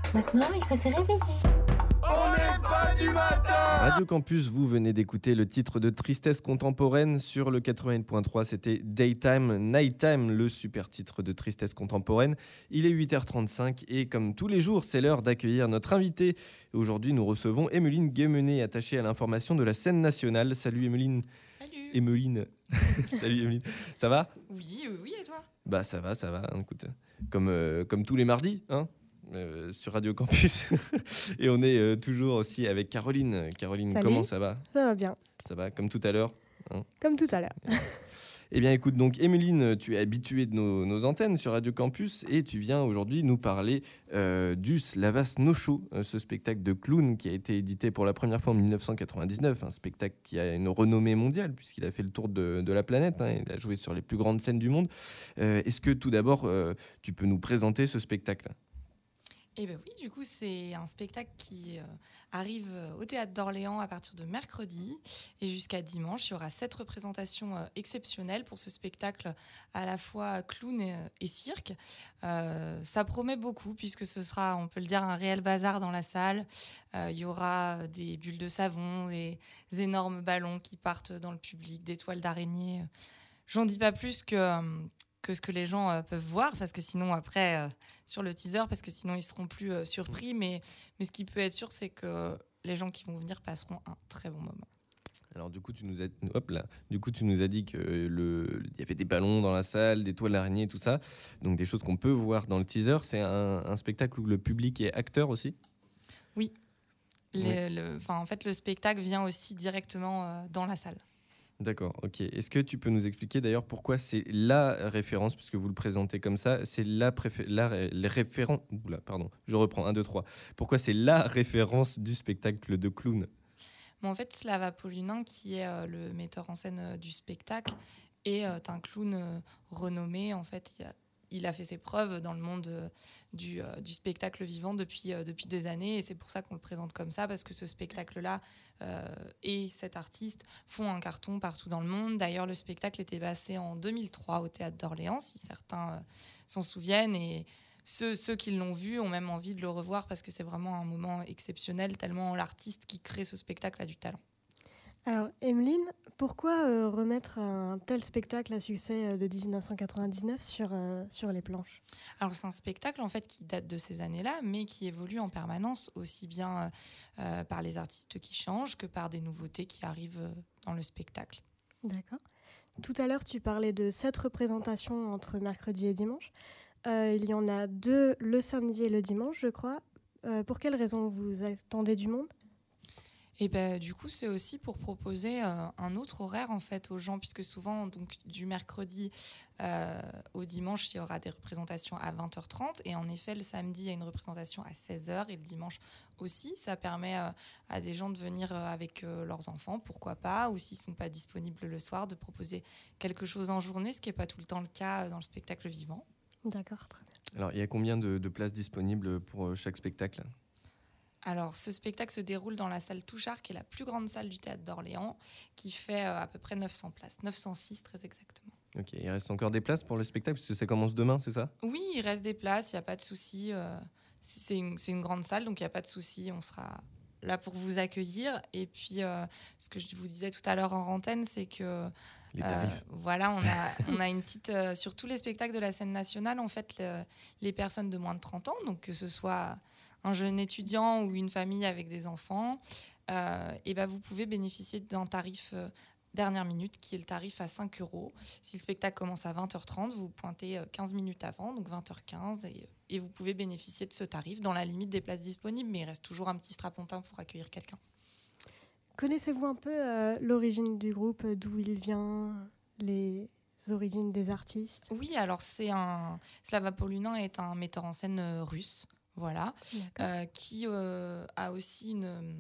Maintenant, il faut se réveiller. On n'est pas du matin. Radio Campus, vous venez d'écouter le titre de Tristesse contemporaine sur le 81.3. C'était Daytime, Nighttime, le super titre de Tristesse contemporaine. Il est 8h35 et comme tous les jours, c'est l'heure d'accueillir notre invité. Aujourd'hui, nous recevons Emmeline Guémené, attachée à l'information de la scène nationale. Salut Emmeline. Salut. Emmeline. Salut Emmeline. Ça va ? Oui, et toi ? Bah ça va. Écoute, comme tous les mardis, hein, sur Radio Campus. Et on est toujours aussi avec Caroline. Caroline, Salut. comment ça va ? Ça va bien, Ça va, comme tout à l'heure, hein ? comme tout à l'heure. Eh bien écoute, donc Emmeline, tu es habituée de nos antennes sur Radio Campus et tu viens aujourd'hui nous parler du Slavas No Show, ce spectacle de clown qui a été édité pour la première fois en 1999, un spectacle qui a une renommée mondiale puisqu'il a fait le tour de la planète, hein, il a joué sur les plus grandes scènes du monde. Est-ce que tout d'abord, tu peux nous présenter ce spectacle ? Eh bien oui, du coup, c'est un spectacle qui arrive au Théâtre d'Orléans à partir de mercredi et jusqu'à dimanche. Il y aura 7 représentations exceptionnelles pour ce spectacle à la fois clown et cirque. Ça promet beaucoup puisque ce sera, on peut le dire, un réel bazar dans la salle. Il y aura des bulles de savon, des énormes ballons qui partent dans le public, des toiles d'araignée. J'en dis pas plus que ce que les gens peuvent voir, parce que sinon après, sur le teaser, parce que sinon ils seront plus surpris, mais ce qui peut être sûr, c'est que les gens qui vont venir passeront un très bon moment. Alors du coup, tu nous as dit que il y avait des ballons dans la salle, des toiles d'araignée, tout ça, donc des choses qu'on peut voir dans le teaser. C'est un spectacle où le public est acteur aussi ? Oui. Oui. En fait, le spectacle vient aussi directement dans la salle. D'accord, ok. Est-ce que tu peux nous expliquer d'ailleurs pourquoi c'est la référence, puisque vous le présentez comme ça, c'est les références... Oula, pardon, je reprends, 1, 2, 3. Pourquoi c'est la référence du spectacle de clown ? Mais en fait, Slava Polunin, qui est le metteur en scène du spectacle, est un clown renommé. En fait, il a fait ses preuves dans le monde du spectacle vivant depuis des années, et c'est pour ça qu'on le présente comme ça, parce que ce spectacle-là et cet artiste font un carton partout dans le monde. D'ailleurs, le spectacle était passé en 2003 au Théâtre d'Orléans, si certains s'en souviennent, et ceux qui l'ont vu ont même envie de le revoir parce que c'est vraiment un moment exceptionnel, tellement l'artiste qui crée ce spectacle a du talent. Alors, Emmeline, pourquoi remettre un tel spectacle à succès de 1999 sur les planches ? Alors, c'est un spectacle en fait qui date de ces années-là, mais qui évolue en permanence, aussi bien par les artistes qui changent que par des nouveautés qui arrivent dans le spectacle. D'accord. Tout à l'heure, tu parlais de 7 représentations entre mercredi et dimanche. Il y en a 2 le samedi et le dimanche, je crois. Pour quelles raisons vous attendez du monde ? Et ben, du coup, c'est aussi pour proposer un autre horaire en fait aux gens, puisque souvent, donc, du mercredi au dimanche, il y aura des représentations à 20h30. Et en effet, le samedi, il y a une représentation à 16h et le dimanche aussi. Ça permet à des gens de venir avec leurs enfants, pourquoi pas, ou s'ils ne sont pas disponibles le soir, de proposer quelque chose en journée, ce qui n'est pas tout le temps le cas dans le spectacle vivant. D'accord, très bien. Alors, il y a combien de places disponibles pour chaque spectacle ? Alors, ce spectacle se déroule dans la salle Touchard, qui est la plus grande salle du Théâtre d'Orléans, qui fait à peu près 900 places, 906 très exactement. Ok, il reste encore des places pour le spectacle, parce que ça commence demain, c'est ça ? Oui, il reste des places, il n'y a pas de souci. C'est une grande salle, donc il n'y a pas de souci, on sera là pour vous accueillir. Et puis, ce que je vous disais tout à l'heure en antenne, c'est que Les tarifs. voilà, on a une petite... sur tous les spectacles de la scène nationale, en fait, les personnes de moins de 30 ans, donc que ce soit un jeune étudiant ou une famille avec des enfants, et ben vous pouvez bénéficier d'un tarif dernière minute, qui est le tarif à 5 €. Si le spectacle commence à 20h30, vous pointez 15 minutes avant, donc 20h15, et vous pouvez bénéficier de ce tarif dans la limite des places disponibles, mais il reste toujours un petit strapontin pour accueillir quelqu'un. Connaissez-vous un peu l'origine du groupe, d'où il vient, les origines des artistes ? Oui, alors Slava Polunin est un metteur en scène russe, voilà, qui a aussi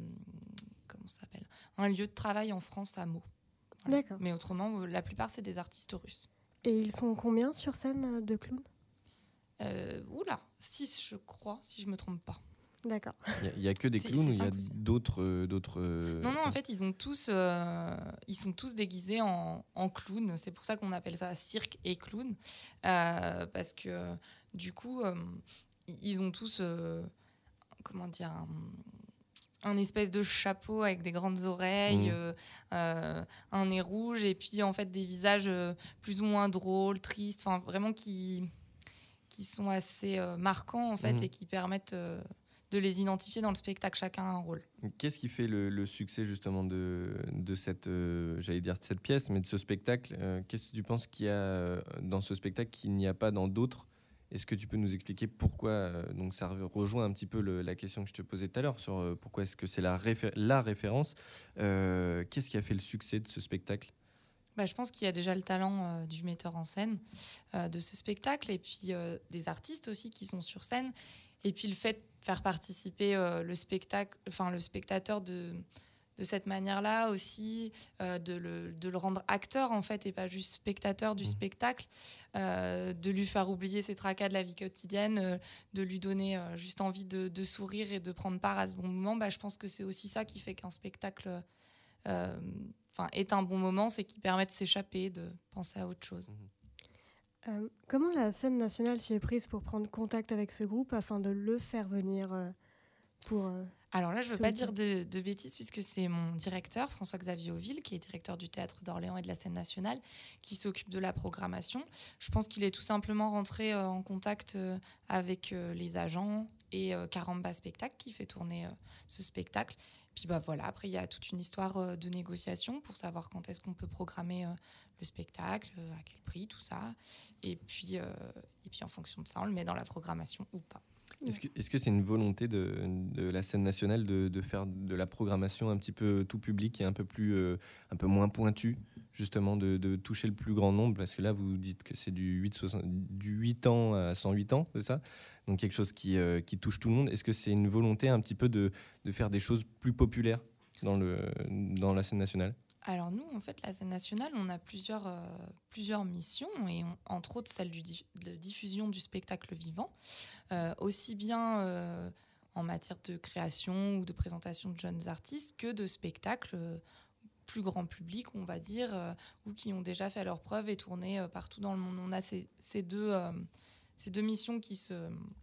un lieu de travail en France à Meaux. Voilà. D'accord. Mais autrement, la plupart, c'est des artistes russes. Et ils sont combien sur scène de clowns ? 6, je crois, si je ne me trompe pas. D'accord. Il n'y a que des C'est clowns ou il y a 5 ou 6. d'autres... Non, en fait, ils sont tous déguisés en clown. C'est pour ça qu'on appelle ça cirque et clown. Parce que, du coup, ils ont tous un espèce de chapeau avec des grandes oreilles, un nez rouge, et puis en fait des visages plus ou moins drôles, tristes, enfin vraiment qui sont assez marquants en fait, et qui permettent de les identifier dans le spectacle. Chacun a un rôle. Qu'est-ce qui fait le succès justement de cette, j'allais dire de cette pièce, mais de ce spectacle? Qu'est-ce que tu penses qu'il y a dans ce spectacle qu'il n'y a pas dans d'autres? Est-ce que tu peux nous expliquer pourquoi? Donc ça rejoint un petit peu la question que je te posais tout à l'heure sur pourquoi est-ce que c'est la référence. Qu'est-ce qui a fait le succès de ce spectacle? Je pense qu'il y a déjà le talent du metteur en scène de ce spectacle, et puis des artistes aussi qui sont sur scène, et puis le fait de faire participer le spectateur de cette manière-là aussi, de le rendre acteur en fait, et pas juste spectateur du spectacle, de lui faire oublier ses tracas de la vie quotidienne, de lui donner juste envie de sourire et de prendre part à ce bon moment. Je pense que c'est aussi ça qui fait qu'un spectacle est un bon moment, c'est qu'il permet de s'échapper, de penser à autre chose. Comment la scène nationale s'y est prise pour prendre contact avec ce groupe afin de le faire venir pour... Alors là, je ne veux pas dire de bêtises, puisque c'est mon directeur, François-Xavier Auville, qui est directeur du Théâtre d'Orléans et de la Scène nationale, qui s'occupe de la programmation. Je pense qu'il est tout simplement rentré en contact avec les agents et Caramba Spectacle, qui fait tourner ce spectacle. Puis voilà, après, il y a toute une histoire de négociation pour savoir quand est-ce qu'on peut programmer le spectacle, à quel prix, tout ça. Et puis en fonction de ça, on le met dans la programmation ou pas. Est-ce que c'est une volonté de la scène nationale de faire de la programmation un petit peu tout public et un peu moins pointue, justement, de toucher le plus grand nombre? Parce que là, vous dites que c'est du 8 ans à 108 ans, c'est ça? Donc quelque chose qui touche tout le monde. Est-ce que c'est une volonté un petit peu de faire des choses plus populaires dans la scène nationale? Alors nous, en fait, la scène nationale, on a plusieurs missions, et entre autres celle de diffusion du spectacle vivant, aussi bien en matière de création ou de présentation de jeunes artistes que de spectacles plus grand public, on va dire, ou qui ont déjà fait leurs preuves et tourné partout dans le monde. On a ces deux missions qui se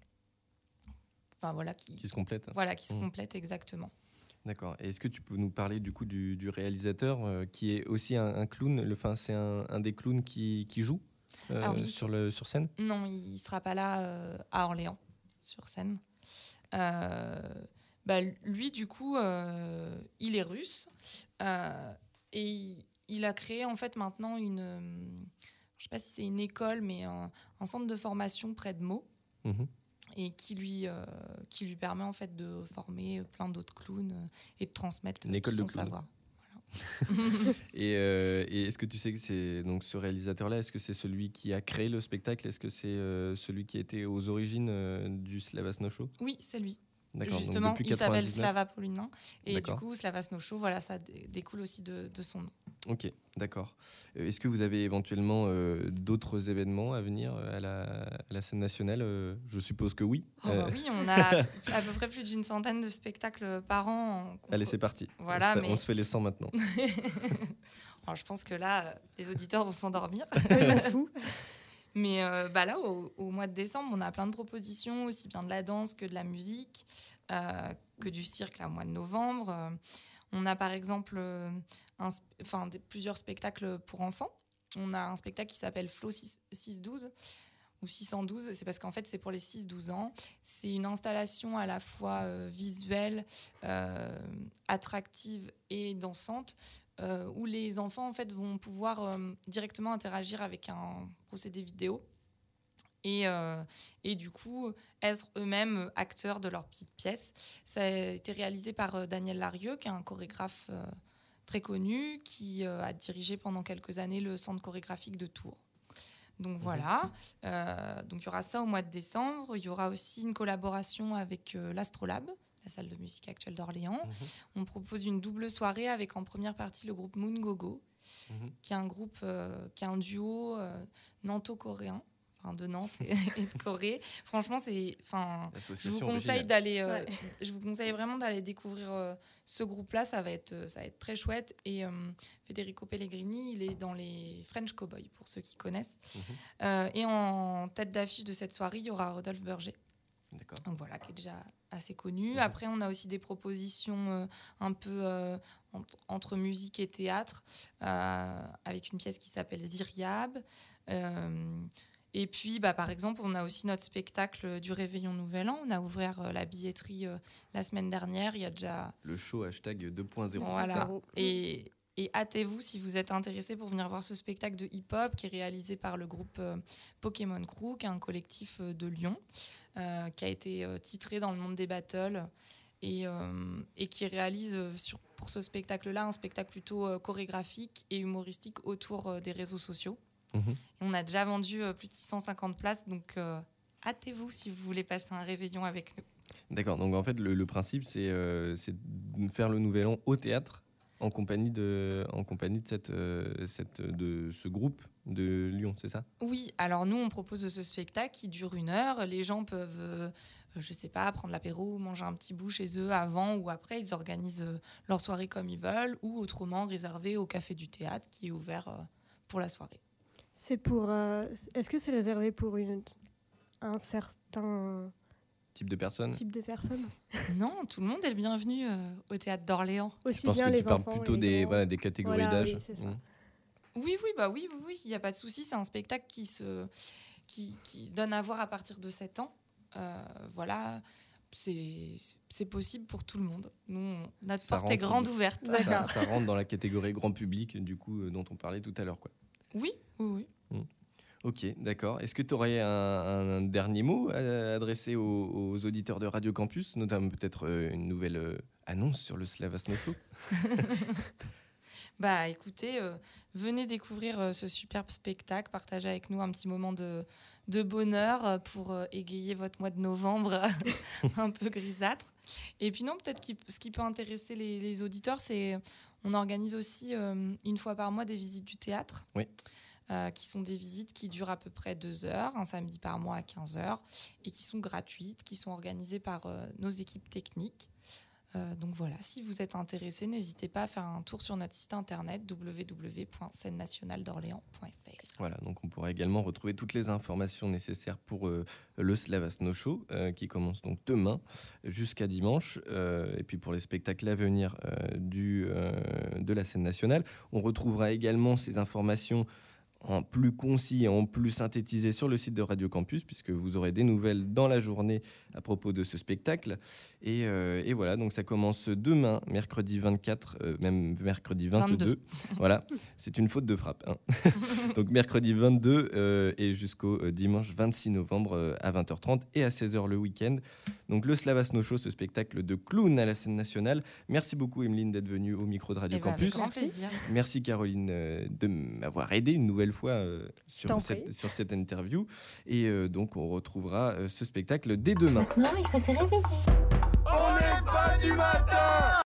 complètent. Voilà, qui se complètent exactement. D'accord. Et est-ce que tu peux nous parler du coup du réalisateur qui est aussi un clown? C'est un des clowns qui joue sur scène? Non, il ne sera pas là à Orléans, sur scène. Lui, du coup, il est russe. Et il a créé en fait maintenant je ne sais pas si c'est une école, mais un centre de formation près de Meaux. Et qui lui permet en fait de former plein d'autres clowns et de transmettre tout son savoir. Voilà. Et est-ce que tu sais que c'est donc ce réalisateur-là, est-ce que c'est celui qui a créé le spectacle? Est-ce que c'est celui qui était aux origines du Slavas No Show? Oui, c'est lui. D'accord, justement, donc depuis il s'appelle 99. Slava Polinin, et D'accord. du coup Slavas No Show, voilà, ça découle aussi de son nom. Ok, d'accord. Est-ce que vous avez éventuellement d'autres événements à venir à la scène nationale? Je suppose que oui. Oui, on a à peu près plus d'une centaine de spectacles par an. Allez, c'est parti. Voilà, on se fait les 100 maintenant. Alors, je pense que là, les auditeurs vont s'endormir. Fou. Mais là, au mois de décembre, on a plein de propositions, aussi bien de la danse que de la musique, que du cirque là, au mois de novembre. On a par exemple plusieurs spectacles pour enfants. On a un spectacle qui s'appelle Flow 612 ou 612. C'est parce qu'en fait, c'est pour les 6-12 ans. C'est une installation à la fois visuelle, attractive et dansante, où les enfants en fait, vont pouvoir directement interagir avec un procédé vidéo et du coup être eux-mêmes acteurs de leur petite pièce. Ça a été réalisé par Daniel Larieux, qui est un chorégraphe très connu, qui a dirigé pendant quelques années le centre chorégraphique de Tours. Donc voilà, donc il y aura ça au mois de décembre. Il y aura aussi une collaboration avec l'Astrolabe, la salle de musique actuelle d'Orléans. On propose une double soirée avec en première partie le groupe Moon Gogo, qui est un groupe, qui est un duo nanto-coréen, de Nantes et de Corée. Franchement, je vous conseille vraiment d'aller découvrir ce groupe-là. Ça va être très chouette. Et Federico Pellegrini, il est dans les French Cowboys, pour ceux qui connaissent. Et en tête d'affiche de cette soirée, il y aura Rodolphe Berger, D'accord. Donc voilà, qui est déjà assez connu. Après, on a aussi des propositions un peu entre musique et théâtre, avec une pièce qui s'appelle Ziryab. Et puis, par exemple, on a aussi notre spectacle du Réveillon Nouvel An. On a ouvert la billetterie la semaine dernière. Il y a déjà... Le show hashtag 2.0. Voilà. Et hâtez-vous si vous êtes intéressé pour venir voir ce spectacle de hip-hop qui est réalisé par le groupe Pokémon Crew, qui est un collectif de Lyon, qui a été titré dans le monde des battles et qui réalise pour ce spectacle-là un spectacle plutôt chorégraphique et humoristique autour des réseaux sociaux. Et on a déjà vendu plus de 650 places, donc hâtez-vous si vous voulez passer un réveillon avec nous. D'accord, donc en fait le principe c'est de faire le Nouvel An au théâtre en compagnie de ce groupe de Lyon, c'est ça ? Oui, alors nous on propose ce spectacle qui dure 1 heure. Les gens peuvent, je sais pas, prendre l'apéro, manger un petit bout chez eux avant ou après. Ils organisent leur soirée comme ils veulent ou autrement réservé au Café du Théâtre qui est ouvert pour la soirée. C'est pour. Est-ce que c'est réservé pour un certain Type de personne ? Non, tout le monde est le bienvenu au Théâtre d'Orléans. Aussi Je pense bien que les tu parles enfants plutôt des catégories d'âge. Oui, c'est ça. Oui, il n'y a pas de souci. C'est un spectacle qui se donne à voir à partir de 7 ans. Voilà, c'est possible pour tout le monde. Nous, notre porte est grande ouverte. Ça rentre dans la catégorie grand public, du coup, dont on parlait tout à l'heure, quoi. Oui. Ok, d'accord. Est-ce que tu aurais un dernier mot à adresser aux auditeurs de Radio Campus, notamment peut-être une nouvelle annonce sur le Slava Snow Show ? Écoutez, venez découvrir ce superbe spectacle, partagez avec nous un petit moment de bonheur pour égayer votre mois de novembre un peu grisâtre. Et puis non, peut-être ce qui peut intéresser les auditeurs, c'est on organise aussi 1 fois par mois des visites du théâtre. Oui. Qui sont des visites qui durent à peu près 2 heures, un samedi par mois à 15h, et qui sont gratuites, qui sont organisées par nos équipes techniques. Donc voilà, si vous êtes intéressé, n'hésitez pas à faire un tour sur notre site internet www.scène-nationale-d'Orléans.fr. Voilà, donc on pourra également retrouver toutes les informations nécessaires pour le Slava Snow Show qui commence donc demain jusqu'à dimanche. Et puis pour les spectacles à venir de la scène nationale, on retrouvera également ces informations en plus concis et en plus synthétisé sur le site de Radio Campus, puisque vous aurez des nouvelles dans la journée à propos de ce spectacle. Et voilà, donc ça commence demain, mercredi 24, même mercredi 22. Voilà, c'est une faute de frappe. Hein. Donc mercredi 22 et jusqu'au dimanche 26 novembre à 20h30 et à 16h le week-end. Donc le Slava Snow Show, ce spectacle de clown à la scène nationale. Merci beaucoup Emeline d'être venue au micro de Radio Campus. Avec grand plaisir. Merci Caroline de m'avoir aidé une nouvelle fois sur cette interview. Et donc on retrouvera ce spectacle dès demain. Maintenant, il faut se réveiller. On n'est pas du matin.